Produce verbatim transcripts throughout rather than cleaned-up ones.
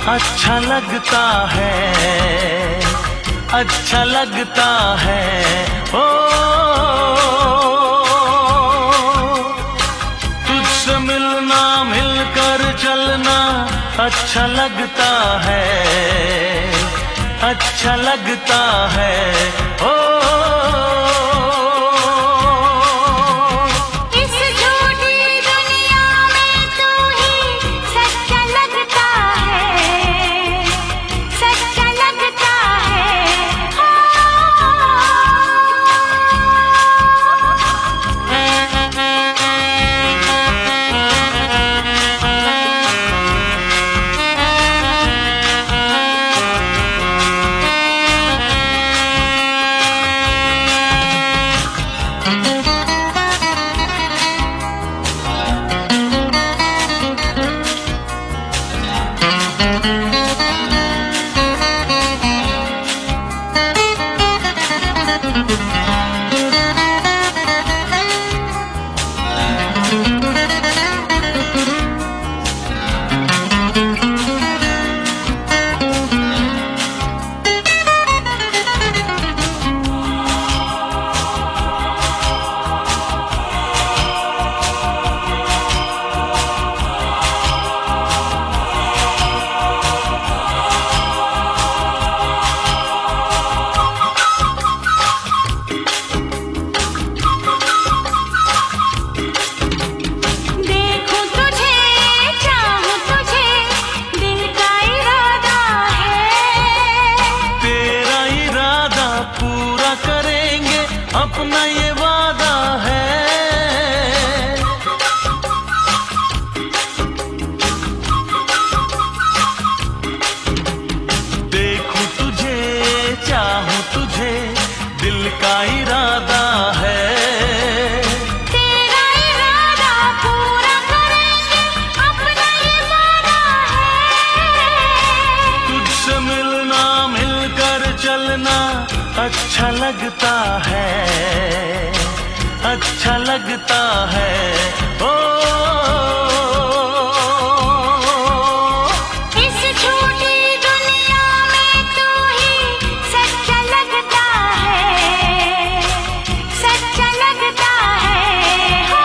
अच्छा लगता है, अच्छा लगता है। ओ तुझसे मिलना, मिलकर चलना अच्छा लगता है, अच्छा लगता है। ओ अपना ये वादा है। देखूं तुझे, चाहूं तुझे, दिल का इरादा है। तेरा इरादा पूरा करेंगे, अपना ये वादा है। तुझसे मिलना, मिलकर चलना अच्छा लगता है, अच्छा लगता है। ओ इस छोटी दुनिया में तू ही सच्चा लगता है, सच्चा लगता है। हो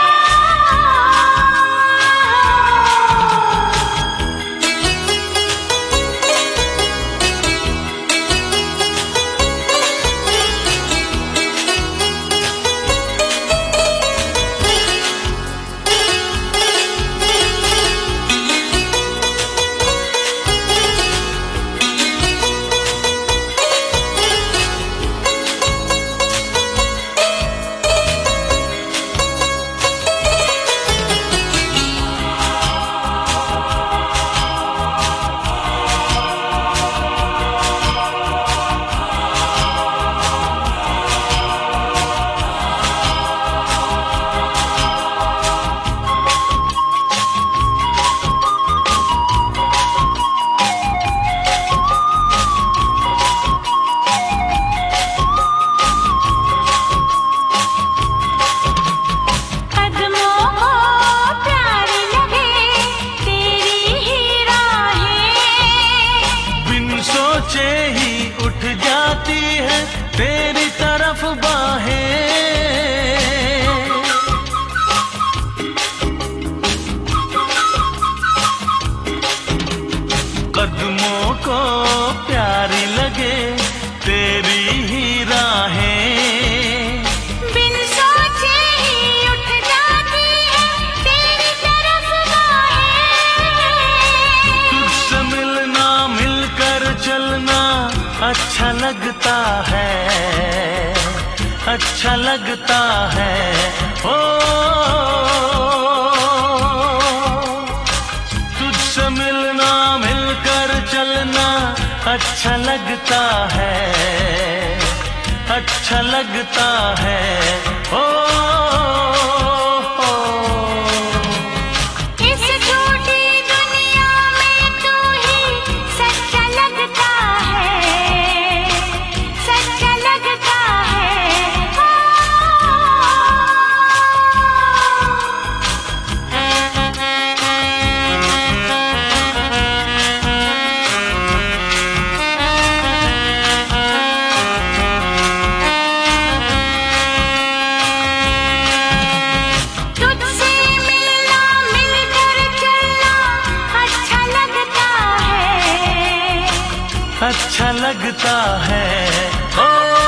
सोचे ही उठ जाती है तेरी तरफ बाहें। कदमों को प्यारी लगे तेरी ही राहें। बिन सोचे ही उठ जाती है तेरी तरफ बाहें। तुझसे मिलना, मिलकर चलना अच्छा लगता है, अच्छा लगता है। ओ तुझसे मिलना, मिलकर चलना अच्छा लगता है, अच्छा लगता है। ओ अच्छा लगता है। ओ